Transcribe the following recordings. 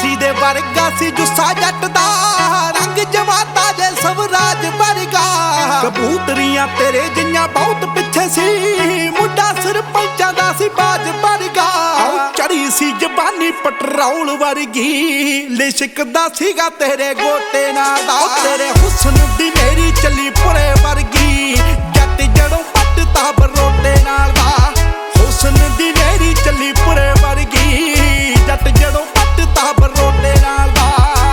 ਜਿਹਦੇ ਵਰਗਾ ਸੀ ਜੁੱਸਾ ਜੱਟ ਦਾ, ਰੰਗ ਜਮਾਤਾ ਜੇ ਸਵਰਾਜ ਵਰਗਾ। ਕਬੂਤਰੀਆਂ ਤੇਰੇ ਜਿਹੀਆਂ ਬਹੁਤ ਪਿੱਛੇ ਸੀ, ਮੁੰਡਾ ਸਰਪੰਚਾਂ ਦਾ ਸੀ ਬਾਜ ਵਰਗਾ। ਚੜੀ ਸੀ ਜ਼ਬਾਨੀ ਪੈਟਰੋਲ ਵਰਗੀ, ਲਿਸ਼ਕਦਾ ਸੀਗਾ ਤੇਰੇ ਗੋਟੇ ਨਾਲ ਦਾ। ਤੇਰੇ ਹੁਸਨ ਦੀ ਮੇਰੀ ਚੱਲੀ ਪੁਰੇ ਵਰਗੀ, ਜੱਟ ਜੜੋਂ ਪੱਟਤਾ ਬਰੋਟੇ ਨਾਲ ਦਾ। ਹੁਸਨ ਦੀ ਮੇਰੀ ਚੱਲੀ ਪੁਰੇ ਵਰਗੀ, ਜੱਟ ਜੜੋਂ ਪੱਟਤਾ ਬਰੋਟੇ ਨਾਲ ਦਾ।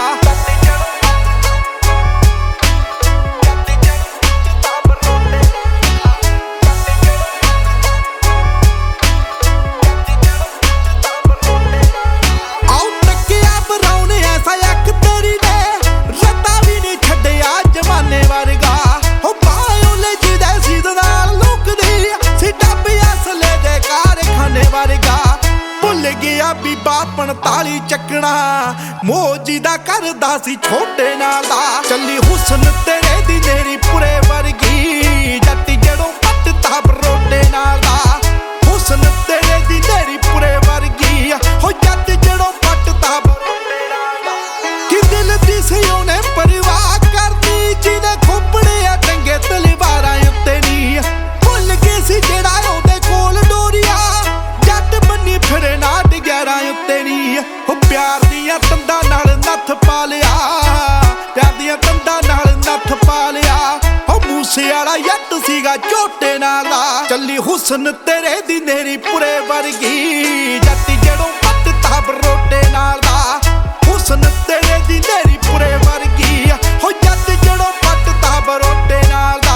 ਬੀਬਾ 45 ਚੱਕਣਾ ਮੋਜੀ ਦਾ ਕਰਦਾ ਸੀ ਛੋਟੇ ਨਾਲ ਦਾ। ਚੱਲੀ ਹੁਸਨ ਤੇਰੇ ਦੀ ਨੇਰੀ ਪੁਰੇ ਵਰਗੀ, ਜੱਟ ਜੜੋਂ ਪੱਟਤਾ ਬਰੋਟੇ ਨਾਲ ਦਾ। ਹੁਸਨ ਤੇਰੇ ਦੀ ਨੇਰੀ ਪੁਰੇ ਵਰਗੀ, ਹੋ ਜੱਟ ਜੜੋਂ ਪੱਟਤਾ ਬਰੋਟੇ ਨਾਲ ਦਾ। ਕਿ ਦਿਲ ਦੀ ਸੀ ਉਹਨੇ ਪਰਵਾਹ ਕਰਨੀ, ਜਿਹਨੇ ਖੋਪੜੇ ਆ ਟੰਗੇ ਤਲਵਾਰਾਂ ਉੱਤੇ ਨੀ। ਭੁੱਲ ਗਏ ਸੀ ਜਿਹੜਾ ਉਹਦੇ ਕੋਲ ਡੋਰੀਆ, ਜੱਟ ਬੰਨੀ ਫਿਰੇ ਨਾ ਡਿਗਿਆਰਾਂ ਉੱਤੇ ਨੀ। ਉਹ ਪਿਆਰ ਦੀਆਂ ਤੰਦਾਂ ਨਾਲ ਨੱਥ ਪਾ ਲਿਆ, ਪਿਆਰ ਦੀਆਂ ਤੰਦਾਂ ਨਾਲ ਨੱਥ ਪਾ ਲਿਆ। ਉਹ ਮੂਸੇ ਵਾਲਾ ਜੱਟ ਸੀਗਾ ਝੋਟੇ ਨਾਲ ਦਾ। ਚੱਲੀ ਹੁਸਨ ਤੇਰੇ ਦੀ ਨੇਰੀ ਪੁਰੇ ਵਰਗੀ, ਜੱਟ ਜੜੋਂ ਪੱਟਤਾ ਬਰੋਟੇ ਨਾਲ ਦਾ। ਹੁਸਨ ਤੇਰੇ ਦੀ ਨੇਰੀ ਪੁਰੇ ਵਰਗੀ, ਹੋ ਜੱਟ ਜੜੋਂ ਪੱਟਤਾ ਬਰੋਟੇ ਨਾਲ ਦਾ।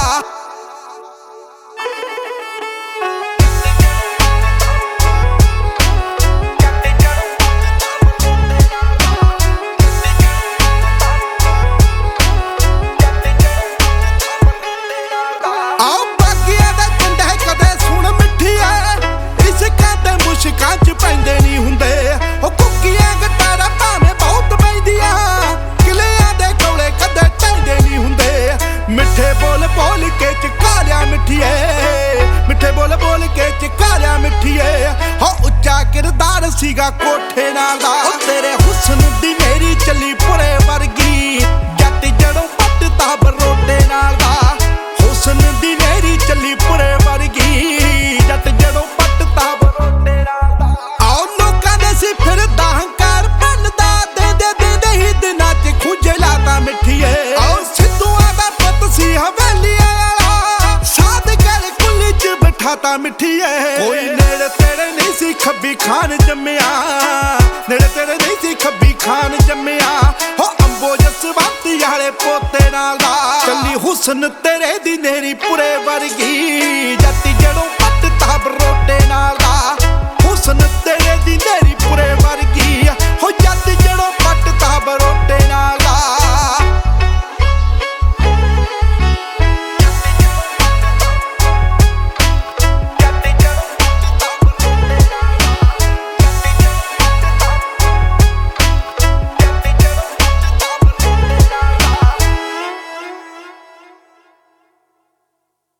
ਮੁਸ਼ਕਾਂ ਚ ਪੈਂਦੇ ਨਹੀਂ ਹੁੰਦੇ ਉਹ ਕੁੱਕੀਆਂ ਗਟਾਰਾ, ਭਾਵੇਂ ਬਹੁਤ ਪੈਂਦੀਆਂ ਕਿਲਿਆਂ ਦੇ ਕੋਲੇ ਕਦੇ ਟੈਂਦੇ ਨਹੀਂ ਹੁੰਦੇ। ਮਿੱਠੇ ਬੋਲ ਬੋਲ ਕੇ ਚਕਾ ਲਿਆ ਮਿੱਠੀਏ, ਮਿੱਠੇ ਬੋਲ ਬੋਲ ਕੇ ਚਕਾ ਲਿਆ ਮਿੱਠੀਏ। ਹੋ ਉੱਚਾ ਕਿਰਦਾਰ ਸੀਗਾ ਕੋਠੇ ਨਾਲ ਦਾ। ਤੇਰੇ ਹੁਸਨ ਦੀ ਮੇਰੀ ਚੱਲੀ ਪੁਰੇ ਵਰਗੀ, ਜੱਟ ਜੜੋਂ ਪੱਟਤਾ ਬਰੋਟੇ ਨਾਲ ਦਾ। ਹੁਸਨ ਦੀ ਮੇਰੀ ਚੱਲੀ ਪੁਰੇ ਵਰਗੀ, ਜੱਟ ਜੜੋਂ ਪੱਟਤਾ ਬਰੋਟੇ ਨਾਲ ਦਾ। ਆਓ ਲੋਕਾਂ ਦੇ ਸੀ ਫਿਰਦਾ ਹੰਕਾਰ ਭੰਨਦਾ, ਦੇ ਹੀ ਦਿਨਾਂ ਚ ਖੁਜਲਾ ਤਾਂ ਮਿੱਠੀਏ। ਆਓ ਸਿੱਧੂਆਂ ਦਾ ਪੁੱਤ ਸੀ ਹਵੇਲੀਆਂ ਵਾਲਾ, ਸਾਧ ਗਲ ਕੁੱਲੀ ਚ ਬਿਠਾਤਾ ਮਿੱਠੀਏ। ਕੋਈ ਨੇੜੇ ਤੇਰੇ ਨਹੀਂ ਸੀ ਖੱਬੀ ਖਾਨ ਜੰਮਿਆ, ਨੇੜੇ ਤੇਰੇ ਨਹੀਂ ਸੀ ਖੱਬੀ ਖਾਨ ਜੰਮਿਆ। ਹੋ ਅੰਬੋ ਜਸਵੰਤੀ ਵਾਲੇ ਪੋਤੇ ਨਾਲ ਦਾ। ਚੱਲੀ ਹੁਸਨ ਤੇਰੇ ਦੀ ਨੇਰੀ ਪੁਰੇ ਵਰਗੀ, ਜੱਟ ਜੜੋਂ ਪੱਟਤਾ ਬਰੋਟੇ ਨਾਲ ਦਾ। ਹੁਸਨ ਤੇਰੇ ਦੀ ਨੇਰੀ ਪੁਰੇ ਵਰਗੀ,